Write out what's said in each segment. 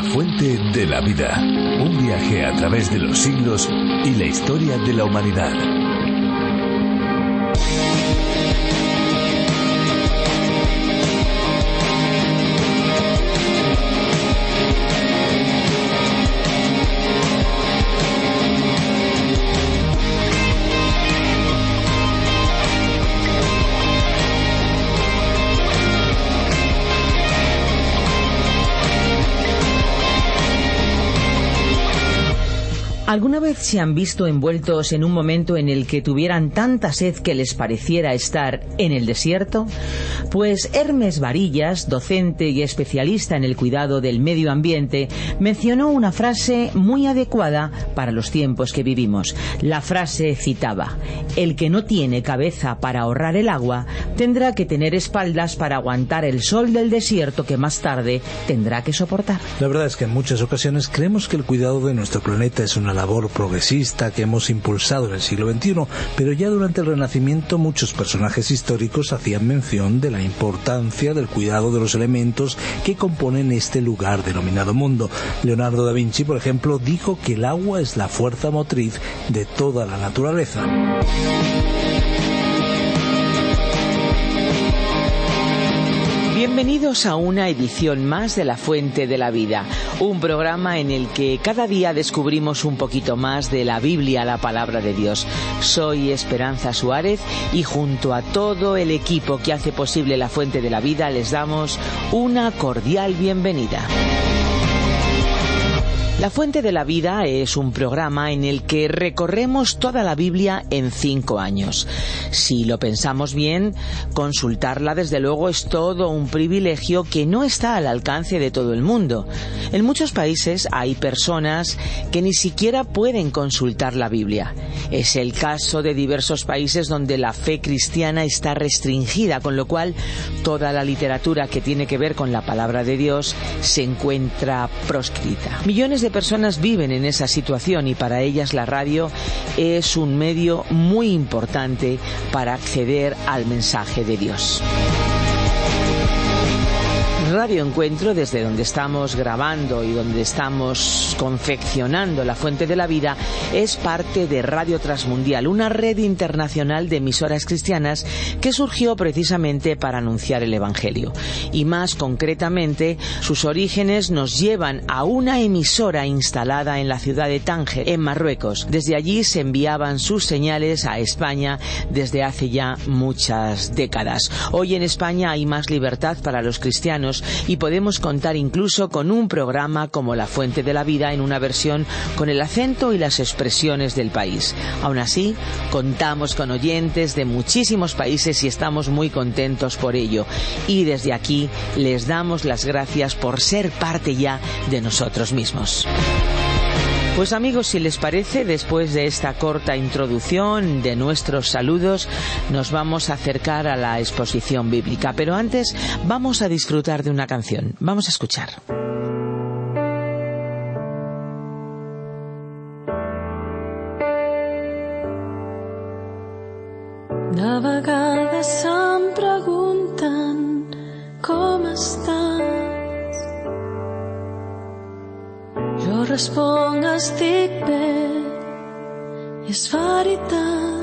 Fuente de la Vida, un viaje a través de los siglos y la historia de la humanidad. ¿Alguna vez se han visto envueltos en un momento en el que tuvieran tanta sed que les pareciera estar en el desierto? Pues Hermes Varillas, docente y especialista en el cuidado del medio ambiente, mencionó una frase muy adecuada para los tiempos que vivimos. La frase citaba: el que no tiene cabeza para ahorrar el agua, tendrá que tener espaldas para aguantar el sol del desierto que más tarde tendrá que soportar. La verdad es que en muchas ocasiones creemos que el cuidado de nuestro planeta es una labor progresista que hemos impulsado en el siglo XXI, pero ya durante el Renacimiento muchos personajes históricos hacían mención de la importancia del cuidado de los elementos que componen este lugar denominado mundo. Leonardo da Vinci, por ejemplo, dijo que el agua es la fuerza motriz de toda la naturaleza. Bienvenidos a una edición más de La Fuente de la Vida, un programa en el que cada día descubrimos un poquito más de la Biblia, la palabra de Dios. Soy Esperanza Suárez y junto a todo el equipo que hace posible La Fuente de la Vida les damos una cordial bienvenida. La Fuente de la Vida es un programa en el que recorremos toda la Biblia en 5 años. Si lo pensamos bien, consultarla desde luego es todo un privilegio que no está al alcance de todo el mundo. En muchos países hay personas que ni siquiera pueden consultar la Biblia. Es el caso de diversos países donde la fe cristiana está restringida, con lo cual toda la literatura que tiene que ver con la palabra de Dios se encuentra proscrita. Millones de personas viven en esa situación y para ellas la radio es un medio muy importante para acceder al mensaje de Dios. Radio Encuentro, desde donde estamos grabando y donde estamos confeccionando La Fuente de la Vida, es parte de Radio Transmundial, una red internacional de emisoras cristianas que surgió precisamente para anunciar el Evangelio. Y más concretamente, sus orígenes nos llevan a una emisora instalada en la ciudad de Tánger, en Marruecos. Desde allí se enviaban sus señales a España desde hace ya muchas décadas. Hoy en España hay más libertad para los cristianos y podemos contar incluso con un programa como La Fuente de la Vida en una versión con el acento y las expresiones del país. Aún así, contamos con oyentes de muchísimos países y estamos muy contentos por ello. Y desde aquí les damos las gracias por ser parte ya de nosotros mismos. Pues amigos, si les parece, después de esta corta introducción de nuestros saludos, nos vamos a acercar a la exposición bíblica. Pero antes vamos a disfrutar de una canción. Vamos a escuchar. De vegades em pregunten com estàs. Jo responc estic bé i és veritat,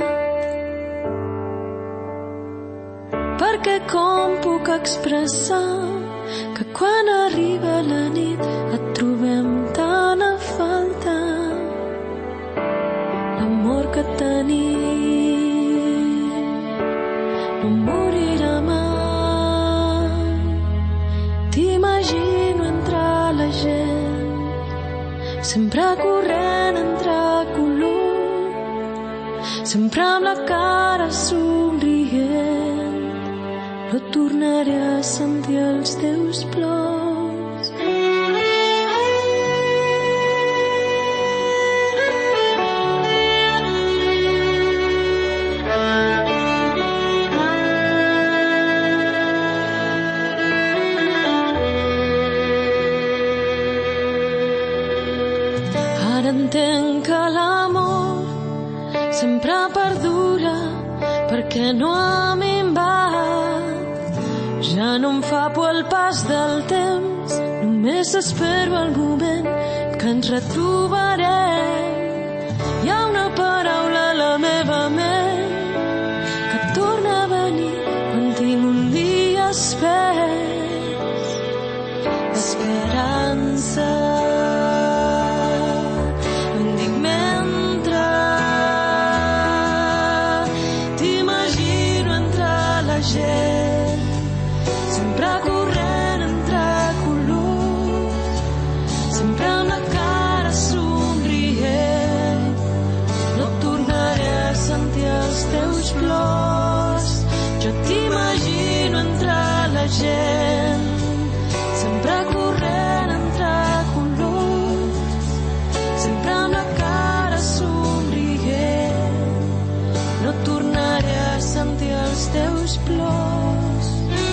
perquè com puc expressar que quan arriba la nit et trobem tan a falta, l'amor que tenim no morirà mai. T'imagino entre la gent, sempre corrent entre colors, sempre amb la cara somrient, no tornaré a sentir els teus plors. Ara entenc que l'amor sempre perdura perquè no ha minvat. Ja no em fa por el pas del temps, només només espero el moment que ens retrobarem. Hi ha una paraula a la meva ment que torna a venir quan tinc un dia espès. Esperança. En dic mentre t'imagino entre la gent, sempre corrent entre colors, sempre amb la cara somrient. No tornaré a sentir els teus plors. Jo t'imagino entre la gent, sempre corrent entre colors, sempre amb la cara somrient. No tornaré a sentir els teus plors.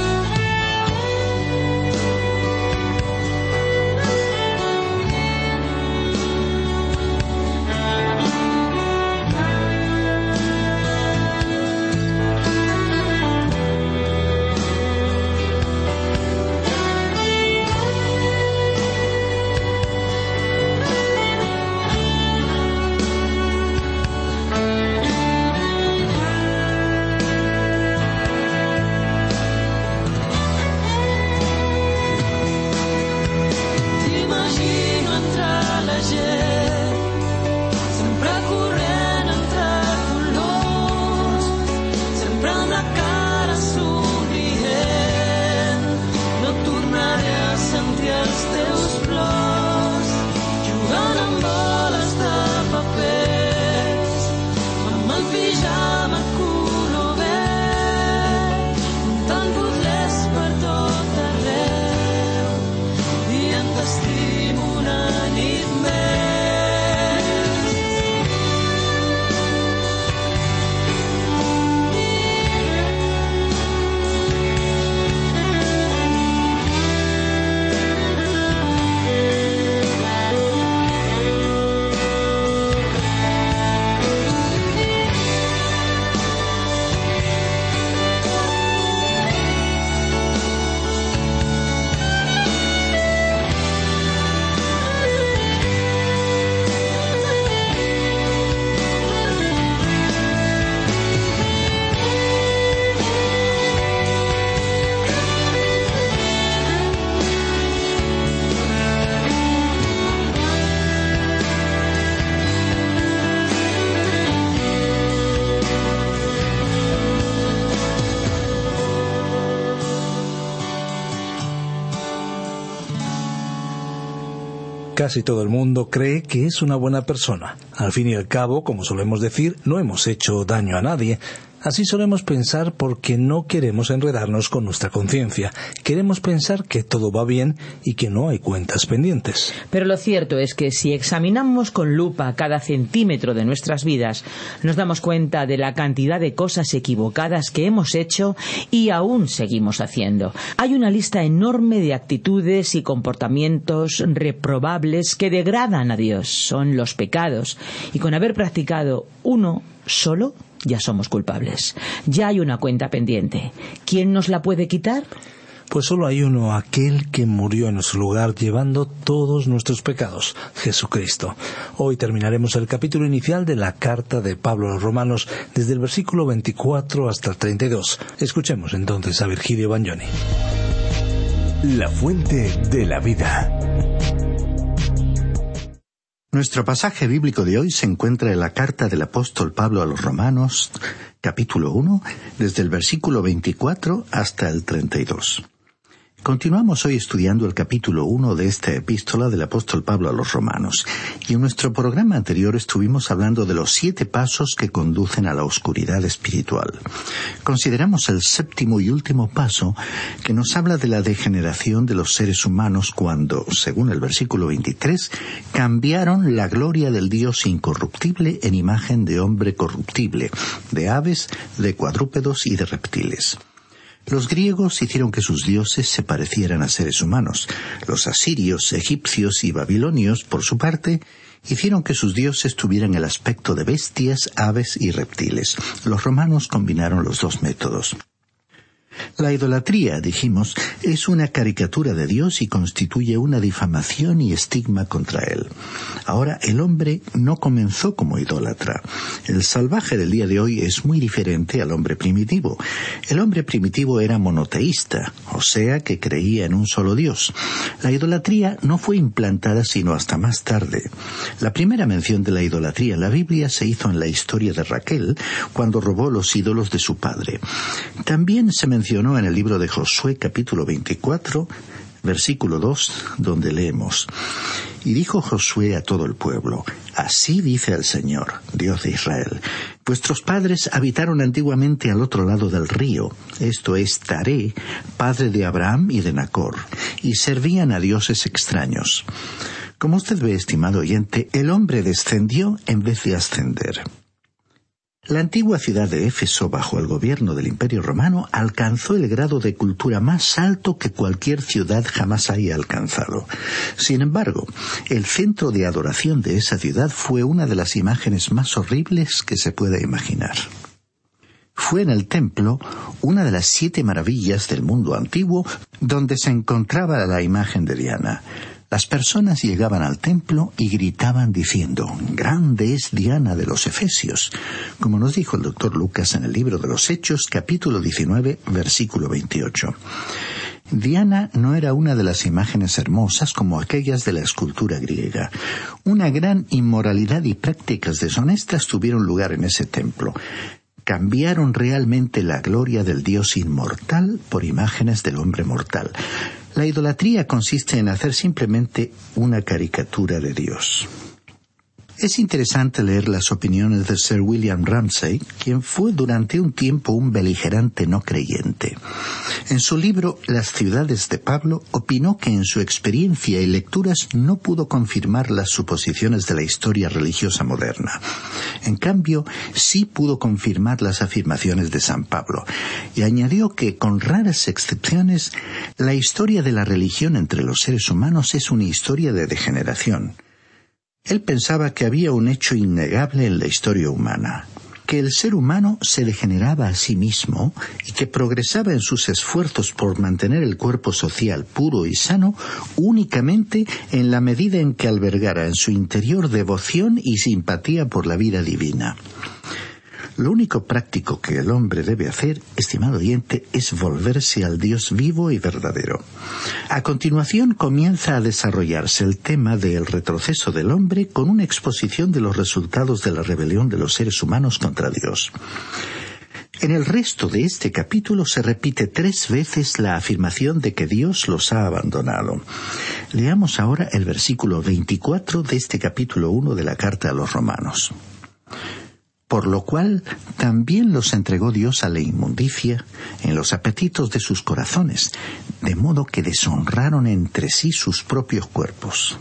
Casi todo el mundo cree que es una buena persona. Al fin y al cabo, como solemos decir, no hemos hecho daño a nadie. Así solemos pensar porque no queremos enredarnos con nuestra conciencia. Queremos pensar que todo va bien y que no hay cuentas pendientes. Pero lo cierto es que si examinamos con lupa cada centímetro de nuestras vidas, nos damos cuenta de la cantidad de cosas equivocadas que hemos hecho y aún seguimos haciendo. Hay una lista enorme de actitudes y comportamientos reprobables que degradan a Dios. Son los pecados. Y con haber practicado uno solo, ya somos culpables. Ya hay una cuenta pendiente. ¿Quién nos la puede quitar? Pues solo hay uno, aquel que murió en nuestro lugar llevando todos nuestros pecados, Jesucristo. Hoy terminaremos el capítulo inicial de la carta de Pablo a los Romanos, desde el versículo 24 hasta el 32. Escuchemos entonces a Virgilio Bagnoni. La fuente de la vida. Nuestro pasaje bíblico de hoy se encuentra en la carta del apóstol Pablo a los Romanos, capítulo 1, desde el versículo 24 hasta el 32. Continuamos hoy estudiando el capítulo 1 de esta epístola del apóstol Pablo a los Romanos, y en nuestro programa anterior estuvimos hablando de los 7 pasos que conducen a la oscuridad espiritual. Consideramos el 7º y último paso, que nos habla de la degeneración de los seres humanos cuando, según el versículo 23, cambiaron la gloria del Dios incorruptible en imagen de hombre corruptible, de aves, de cuadrúpedos y de reptiles. Los griegos hicieron que sus dioses se parecieran a seres humanos. Los asirios, egipcios y babilonios, por su parte, hicieron que sus dioses tuvieran el aspecto de bestias, aves y reptiles. Los romanos combinaron los dos métodos. La idolatría, dijimos, es una caricatura de Dios y constituye una difamación y estigma contra Él. Ahora, el hombre no comenzó como idólatra. El salvaje del día de hoy es muy diferente al hombre primitivo. El hombre primitivo era monoteísta, o sea que creía en un solo Dios. La idolatría no fue implantada sino hasta más tarde. La primera mención de la idolatría en la Biblia se hizo en la historia de Raquel, cuando robó los ídolos de su padre. También se mencionó en el libro de Josué, capítulo 24, versículo 2, donde leemos: Y dijo Josué a todo el pueblo: Así dice el Señor, Dios de Israel: Vuestros padres habitaron antiguamente al otro lado del río, esto es Taré, padre de Abraham y de Nacor, y servían a dioses extraños. Como usted ve, estimado oyente, el hombre descendió en vez de ascender. La antigua ciudad de Éfeso, bajo el gobierno del Imperio Romano, alcanzó el grado de cultura más alto que cualquier ciudad jamás haya alcanzado. Sin embargo, el centro de adoración de esa ciudad fue una de las imágenes más horribles que se pueda imaginar. Fue en el templo, una de las 7 maravillas del mundo antiguo, donde se encontraba la imagen de Diana. Las personas llegaban al templo y gritaban diciendo: «Grande es Diana de los Efesios», como nos dijo el doctor Lucas en el libro de los Hechos, capítulo 19, versículo 28. Diana no era una de las imágenes hermosas como aquellas de la escultura griega. Una gran inmoralidad y prácticas deshonestas tuvieron lugar en ese templo. Cambiaron realmente la gloria del Dios inmortal por imágenes del hombre mortal. La idolatría consiste en hacer simplemente una caricatura de Dios. Es interesante leer las opiniones de Sir William Ramsay, quien fue durante un tiempo un beligerante no creyente. En su libro Las ciudades de Pablo, opinó que en su experiencia y lecturas no pudo confirmar las suposiciones de la historia religiosa moderna. En cambio, sí pudo confirmar las afirmaciones de San Pablo, y añadió que, con raras excepciones, la historia de la religión entre los seres humanos es una historia de degeneración. Él pensaba que había un hecho innegable en la historia humana, que el ser humano se degeneraba a sí mismo y que progresaba en sus esfuerzos por mantener el cuerpo social puro y sano únicamente en la medida en que albergara en su interior devoción y simpatía por la vida divina. Lo único práctico que el hombre debe hacer, estimado oyente, es volverse al Dios vivo y verdadero. A continuación comienza a desarrollarse el tema del retroceso del hombre con una exposición de los resultados de la rebelión de los seres humanos contra Dios. En el resto de este capítulo se repite 3 veces la afirmación de que Dios los ha abandonado. Leamos ahora el versículo 24 de este capítulo 1 de la carta a los Romanos. Por lo cual también los entregó Dios a la inmundicia en los apetitos de sus corazones, de modo que deshonraron entre sí sus propios cuerpos.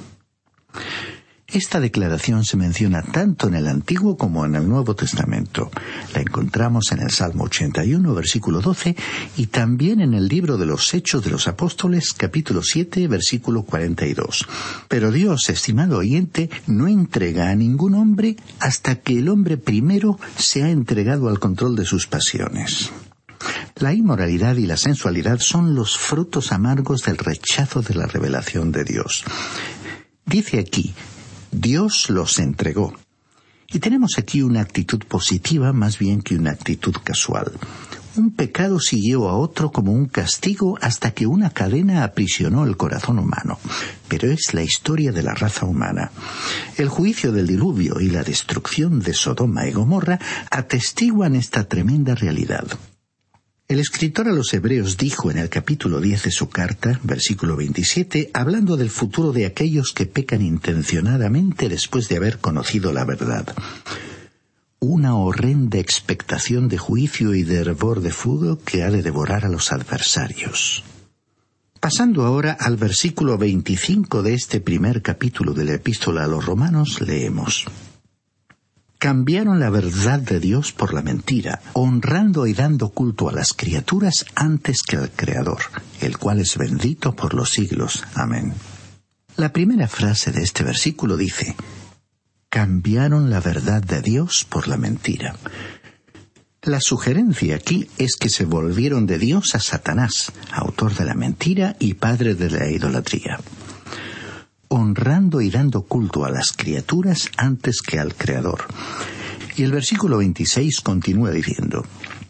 Esta declaración se menciona tanto en el Antiguo como en el Nuevo Testamento. La encontramos en el Salmo 81, versículo 12, y también en el libro de los Hechos de los Apóstoles, capítulo 7, versículo 42. Pero Dios, estimado oyente, no entrega a ningún hombre hasta que el hombre primero se ha entregado al control de sus pasiones. La inmoralidad y la sensualidad son los frutos amargos del rechazo de la revelación de Dios. Dice aquí: Dios los entregó. Y tenemos aquí una actitud positiva más bien que una actitud casual. Un pecado siguió a otro como un castigo hasta que una cadena aprisionó el corazón humano. Pero es la historia de la raza humana. El juicio del diluvio y la destrucción de Sodoma y Gomorra atestiguan esta tremenda realidad. El escritor a los Hebreos dijo en el capítulo 10 de su carta, versículo 27, hablando del futuro de aquellos que pecan intencionadamente después de haber conocido la verdad: una horrenda expectación de juicio y de hervor de fuego que ha de devorar a los adversarios. Pasando ahora al versículo 25 de este primer capítulo de la Epístola a los Romanos, leemos: Cambiaron la verdad de Dios por la mentira, honrando y dando culto a las criaturas antes que al Creador, el cual es bendito por los siglos. Amén. La primera frase de este versículo dice: cambiaron la verdad de Dios por la mentira. La sugerencia aquí es que se volvieron de Dios a Satanás, autor de la mentira y padre de la idolatría, honrando y dando culto a las criaturas antes que al Creador. Y el versículo 26 continúa diciendo: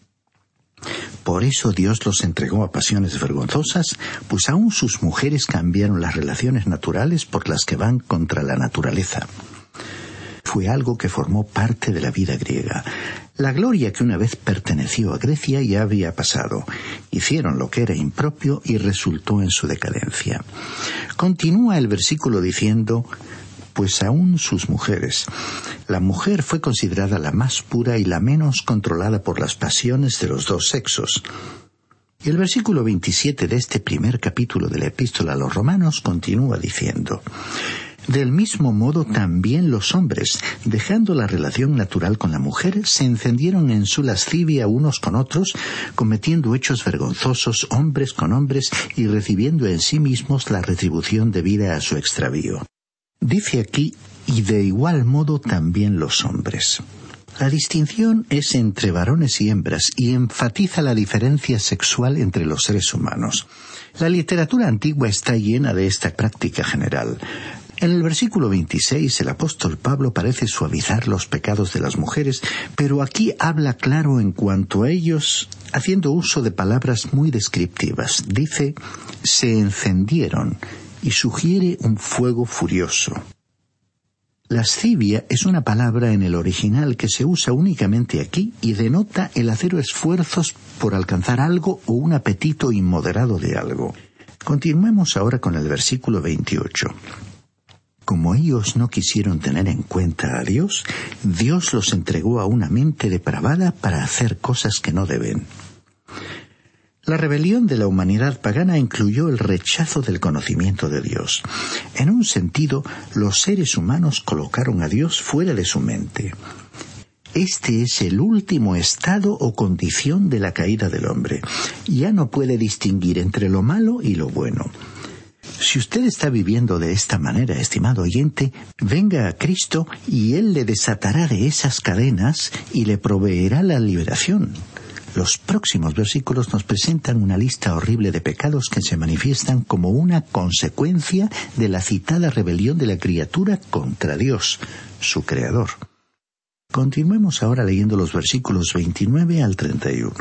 por eso Dios los entregó a pasiones vergonzosas, pues aún sus mujeres cambiaron las relaciones naturales por las que van contra la naturaleza. Fue algo que formó parte de la vida griega. La gloria que una vez perteneció a Grecia ya había pasado. Hicieron lo que era impropio y resultó en su decadencia. Continúa el versículo diciendo: pues aún sus mujeres. La mujer fue considerada la más pura y la menos controlada por las pasiones de los dos sexos. Y el versículo 27 de este primer capítulo de la Epístola a los Romanos continúa diciendo: del mismo modo también los hombres, dejando la relación natural con la mujer, se encendieron en su lascivia unos con otros, cometiendo hechos vergonzosos hombres con hombres y recibiendo en sí mismos la retribución debida a su extravío. Dice aquí: y de igual modo también los hombres. La distinción es entre varones y hembras y enfatiza la diferencia sexual entre los seres humanos. La literatura antigua está llena de esta práctica general. En el versículo 26 el apóstol Pablo parece suavizar los pecados de las mujeres, pero aquí habla claro en cuanto a ellos, haciendo uso de palabras muy descriptivas. Dice: se encendieron, y sugiere un fuego furioso. Lascivia es una palabra en el original que se usa únicamente aquí y denota el hacer esfuerzos por alcanzar algo o un apetito inmoderado de algo. Continuemos ahora con el versículo 28. Como ellos no quisieron tener en cuenta a Dios, Dios los entregó a una mente depravada para hacer cosas que no deben. La rebelión de la humanidad pagana incluyó el rechazo del conocimiento de Dios. En un sentido, los seres humanos colocaron a Dios fuera de su mente. Este es el último estado o condición de la caída del hombre. Ya no puede distinguir entre lo malo y lo bueno. Si usted está viviendo de esta manera, estimado oyente, venga a Cristo y Él le desatará de esas cadenas y le proveerá la liberación. Los próximos versículos nos presentan una lista horrible de pecados que se manifiestan como una consecuencia de la citada rebelión de la criatura contra Dios, su Creador. Continuemos ahora leyendo los versículos 29 al 31.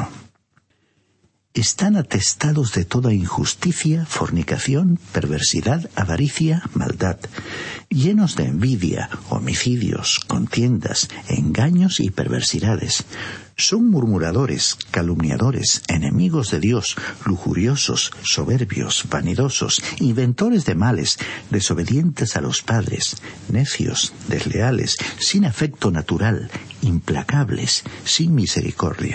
Están atestados de toda injusticia, fornicación, perversidad, avaricia, maldad, llenos de envidia, homicidios, contiendas, engaños y perversidades. Son murmuradores, calumniadores, enemigos de Dios, lujuriosos, soberbios, vanidosos, inventores de males, desobedientes a los padres, necios, desleales, sin afecto natural, implacables, sin misericordia.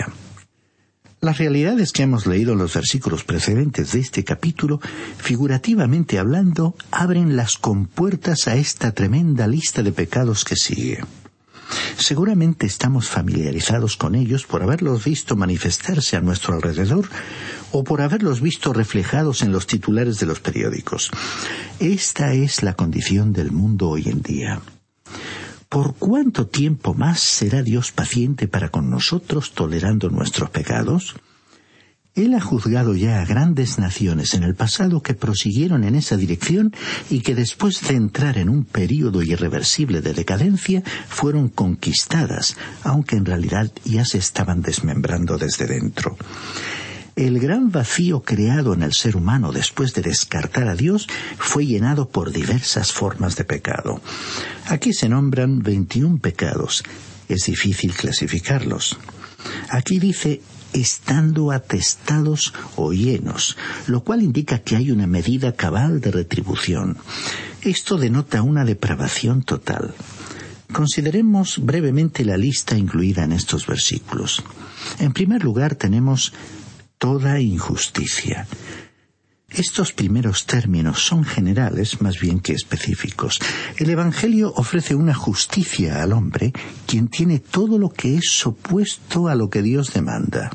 Las realidades que hemos leído en los versículos precedentes de este capítulo, figurativamente hablando, abren las compuertas a esta tremenda lista de pecados que sigue. Seguramente estamos familiarizados con ellos por haberlos visto manifestarse a nuestro alrededor o por haberlos visto reflejados en los titulares de los periódicos. Esta es la condición del mundo hoy en día. ¿Por cuánto tiempo más será Dios paciente para con nosotros, tolerando nuestros pecados? Él ha juzgado ya a grandes naciones en el pasado que prosiguieron en esa dirección y que después de entrar en un período irreversible de decadencia fueron conquistadas, aunque en realidad ya se estaban desmembrando desde dentro. El gran vacío creado en el ser humano después de descartar a Dios fue llenado por diversas formas de pecado. Aquí se nombran 21 pecados. Es difícil clasificarlos. Aquí dice estando atestados o llenos, lo cual indica que hay una medida cabal de retribución. Esto denota una depravación total. Consideremos brevemente la lista incluida en estos versículos. En primer lugar tenemos toda injusticia. Estos primeros términos son generales más bien que específicos. El Evangelio ofrece una justicia al hombre, quien tiene todo lo que es opuesto a lo que Dios demanda.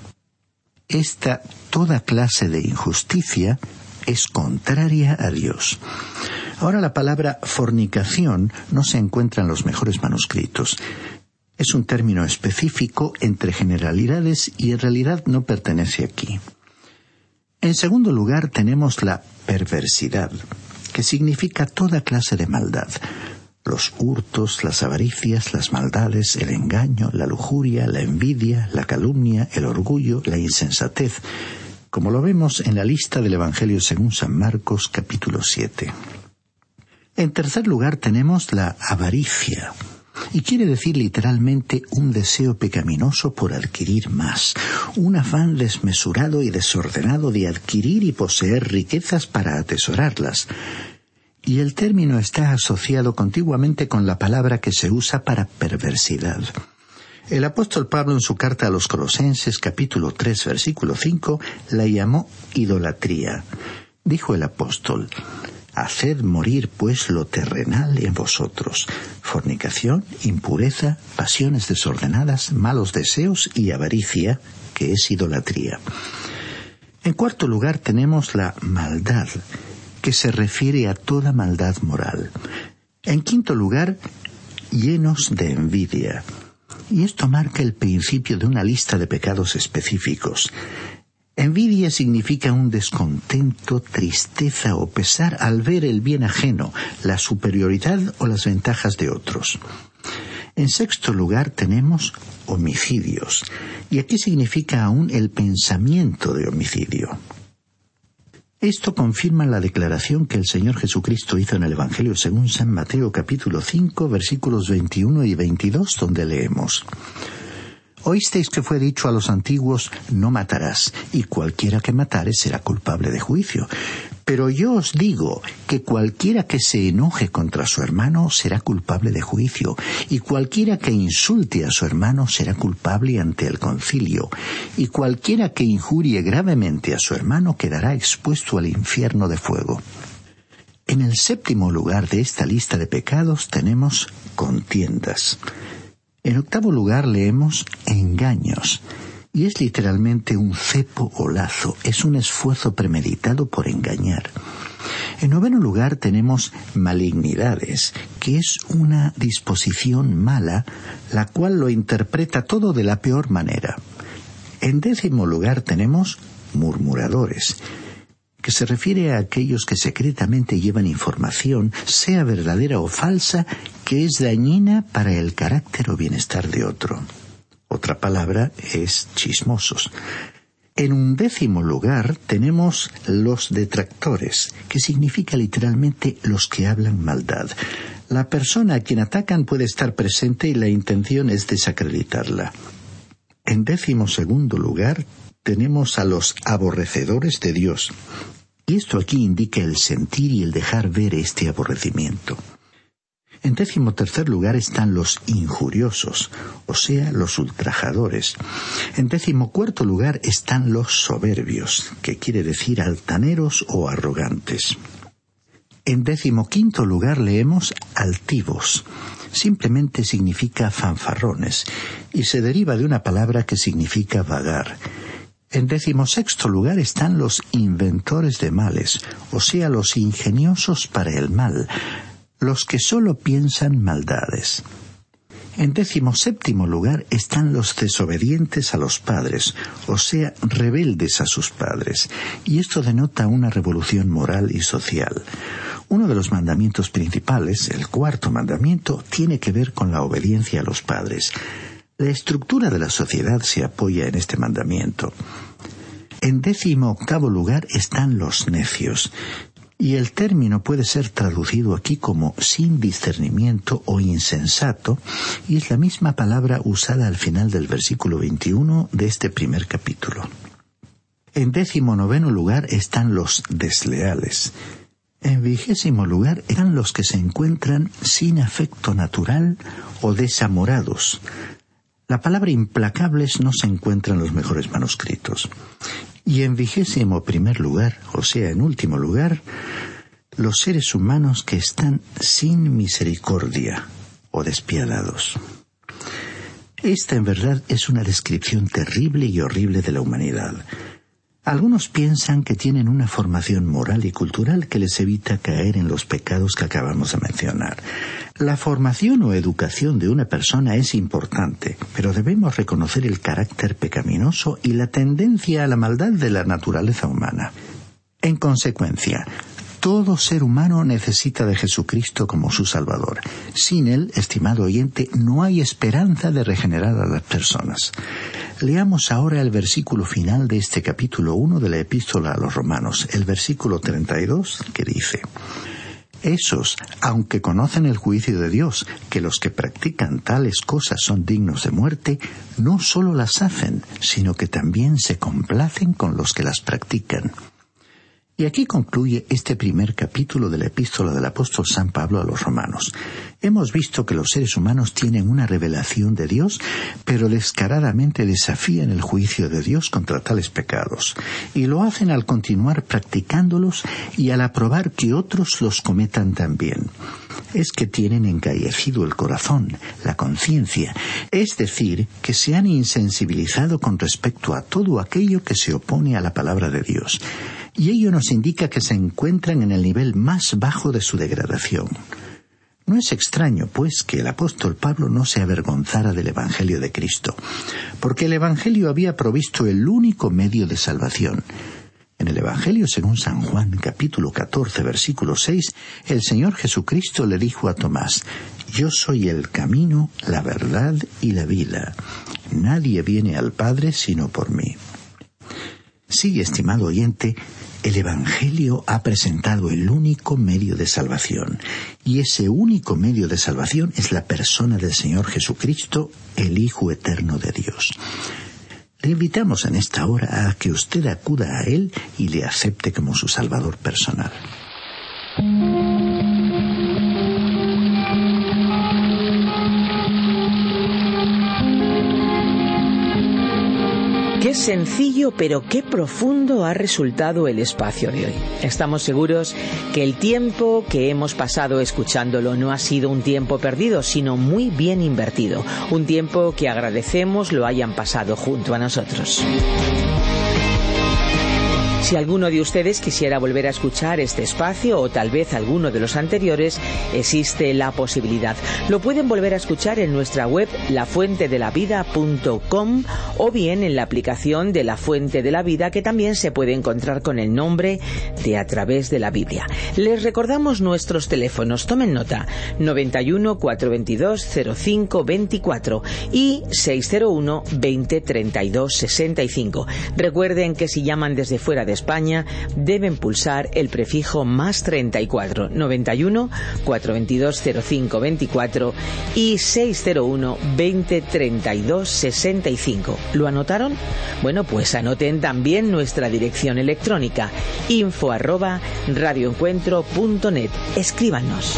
Esta toda clase de injusticia es contraria a Dios. Ahora la palabra fornicación no se encuentra en los mejores manuscritos. Es un término específico entre generalidades y en realidad no pertenece aquí. En segundo lugar tenemos la perversidad, que significa toda clase de maldad. Los hurtos, las avaricias, las maldades, el engaño, la lujuria, la envidia, la calumnia, el orgullo, la insensatez, como lo vemos en la lista del Evangelio según San Marcos, capítulo 7. En tercer lugar tenemos la avaricia, y quiere decir literalmente un deseo pecaminoso por adquirir más, un afán desmesurado y desordenado de adquirir y poseer riquezas para atesorarlas. Y el término está asociado contiguamente con la palabra que se usa para perversidad. El apóstol Pablo en su carta a los Colosenses, capítulo 3, versículo 5, la llamó idolatría. Dijo el apóstol: «Haced morir pues lo terrenal en vosotros: fornicación, impureza, pasiones desordenadas, malos deseos y avaricia», que es idolatría. En cuarto lugar tenemos la maldad, que se refiere a toda maldad moral. En quinto lugar, llenos de envidia. Y esto marca el principio de una lista de pecados específicos. Envidia significa un descontento, tristeza o pesar al ver el bien ajeno, la superioridad o las ventajas de otros. En sexto lugar tenemos homicidios, y aquí significa aún el pensamiento de homicidio. Esto confirma la declaración que el Señor Jesucristo hizo en el Evangelio según San Mateo capítulo 5, versículos 21 y 22, donde leemos: «Oísteis que fue dicho a los antiguos: no matarás, y cualquiera que matare será culpable de juicio. Pero yo os digo que cualquiera que se enoje contra su hermano será culpable de juicio, y cualquiera que insulte a su hermano será culpable ante el concilio, y cualquiera que injurie gravemente a su hermano quedará expuesto al infierno de fuego». En el séptimo lugar de esta lista de pecados tenemos contiendas. En octavo lugar leemos engaños, y es literalmente un cepo o lazo, es un esfuerzo premeditado por engañar. En noveno lugar tenemos malignidades, que es una disposición mala, la cual lo interpreta todo de la peor manera. En décimo lugar tenemos murmuradores, que se refiere a aquellos que secretamente llevan información, sea verdadera o falsa, que es dañina para el carácter o bienestar de otro. Otra palabra es chismosos. En undécimo lugar tenemos los detractores, que significa literalmente los que hablan maldad. La persona a quien atacan puede estar presente y la intención es desacreditarla. En décimo segundo lugar tenemos a los aborrecedores de Dios. Y esto aquí indica el sentir y el dejar ver este aborrecimiento. En décimo tercer lugar están los injuriosos, o sea, los ultrajadores. En décimo cuarto lugar están los soberbios, que quiere decir altaneros o arrogantes. En décimo quinto lugar leemos altivos. Simplemente significa fanfarrones, y se deriva de una palabra que significa vagar. En decimosexto lugar están los inventores de males, o sea, los ingeniosos para el mal, los que solo piensan maldades. En decimoséptimo lugar están los desobedientes a los padres, o sea, rebeldes a sus padres, y esto denota una revolución moral y social. Uno de los mandamientos principales, el cuarto mandamiento, tiene que ver con la obediencia a los padres. La estructura de la sociedad se apoya en este mandamiento. En 18º lugar están los necios, y el término puede ser traducido aquí como sin discernimiento o insensato, y es la misma palabra usada al final del versículo 21 de este primer capítulo. En 19º lugar están los desleales. En 20º lugar están los que se encuentran sin afecto natural o desamorados. La palabra implacables no se encuentra en los mejores manuscritos. Y en 21º lugar, o sea, en último lugar, los seres humanos que están sin misericordia o despiadados. Esta en verdad es una descripción terrible y horrible de la humanidad. Algunos piensan que tienen una formación moral y cultural que les evita caer en los pecados que acabamos de mencionar. La formación o educación de una persona es importante, pero debemos reconocer el carácter pecaminoso y la tendencia a la maldad de la naturaleza humana. En consecuencia, todo ser humano necesita de Jesucristo como su Salvador. Sin Él, estimado oyente, no hay esperanza de regenerar a las personas. Leamos ahora el versículo final de este capítulo 1 de la Epístola a los Romanos, el versículo 32, que dice: Esos, aunque conocen el juicio de Dios, que los que practican tales cosas son dignos de muerte, no solo las hacen, sino que también se complacen con los que las practican. Y aquí concluye este primer capítulo de la epístola del apóstol San Pablo a los Romanos. Hemos visto que los seres humanos tienen una revelación de Dios, pero descaradamente desafían el juicio de Dios contra tales pecados, y lo hacen al continuar practicándolos y al aprobar que otros los cometan también. Es que tienen encallecido el corazón, la conciencia, es decir, que se han insensibilizado con respecto a todo aquello que se opone a la palabra de Dios. Y ello nos indica que se encuentran en el nivel más bajo de su degradación. No es extraño, pues, que el apóstol Pablo no se avergonzara del Evangelio de Cristo, porque el Evangelio había provisto el único medio de salvación. En el Evangelio según San Juan, capítulo 14, versículo 6, el Señor Jesucristo le dijo a Tomás: Yo soy el camino, la verdad y la vida. Nadie viene al Padre sino por mí. Sí, estimado oyente, el Evangelio ha presentado el único medio de salvación, y ese único medio de salvación es la persona del Señor Jesucristo, el Hijo eterno de Dios. Le invitamos en esta hora a que usted acuda a Él y le acepte como su Salvador personal. Qué sencillo, pero qué profundo ha resultado el espacio de hoy. Estamos seguros que el tiempo que hemos pasado escuchándolo no ha sido un tiempo perdido, sino muy bien invertido. Un tiempo que agradecemos lo hayan pasado junto a nosotros. Si alguno de ustedes quisiera volver a escuchar este espacio o tal vez alguno de los anteriores, existe la posibilidad. Lo pueden volver a escuchar en nuestra web lafuentedelavida.com o bien en la aplicación de La Fuente de la Vida, que también se puede encontrar con el nombre de A Través de la Biblia. Les recordamos nuestros teléfonos, tomen nota: 91 422 05 24 y 601 20 32 65. Recuerden que si llaman desde fuera de España deben pulsar el prefijo más 34 91 422 05 24 y 601 20 32 65. ¿Lo anotaron? Bueno, pues anoten también nuestra dirección electrónica: info@radioencuentro.net. Escríbanos.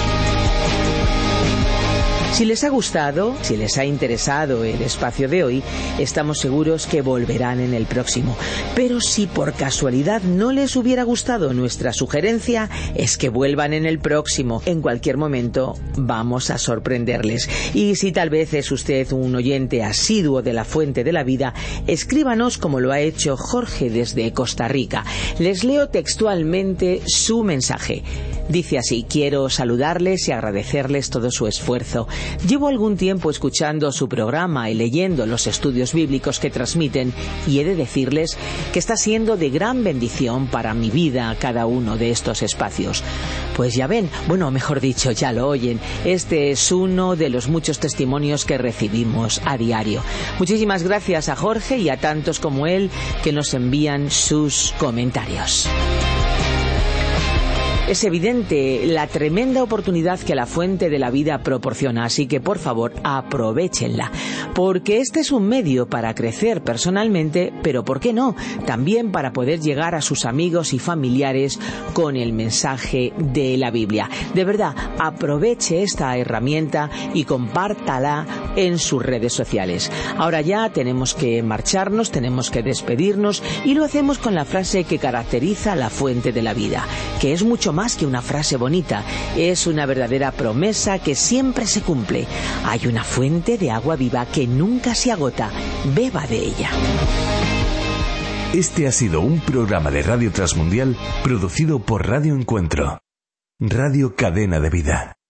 Si les ha gustado, si les ha interesado el espacio de hoy, estamos seguros que volverán en el próximo. Pero si por casualidad no les hubiera gustado nuestra sugerencia, es que vuelvan en el próximo. En cualquier momento vamos a sorprenderles. Y si tal vez es usted un oyente asiduo de La Fuente de la Vida, escríbanos como lo ha hecho Jorge desde Costa Rica. Les leo textualmente su mensaje. Dice así: quiero saludarles y agradecerles todo su esfuerzo. Llevo algún tiempo escuchando su programa y leyendo los estudios bíblicos que transmiten, y he de decirles que está siendo de gran bendición para mi vida cada uno de estos espacios. Pues ya ven, bueno, mejor dicho, ya lo oyen, este es uno de los muchos testimonios que recibimos a diario. Muchísimas gracias a Jorge y a tantos como él que nos envían sus comentarios. Es evidente la tremenda oportunidad que La Fuente de la Vida proporciona, así que por favor aprovéchenla, porque este es un medio para crecer personalmente, pero ¿por qué no? También para poder llegar a sus amigos y familiares con el mensaje de la Biblia. De verdad, aproveche esta herramienta y compártala en sus redes sociales. Ahora ya tenemos que marcharnos, tenemos que despedirnos, y lo hacemos con la frase que caracteriza La Fuente de la Vida, que es mucho más que una frase bonita, es una verdadera promesa que siempre se cumple. Hay una fuente de agua viva que nunca se agota, beba de ella. Este ha sido un programa de Radio Transmundial producido por Radio Encuentro, Radio Cadena de Vida.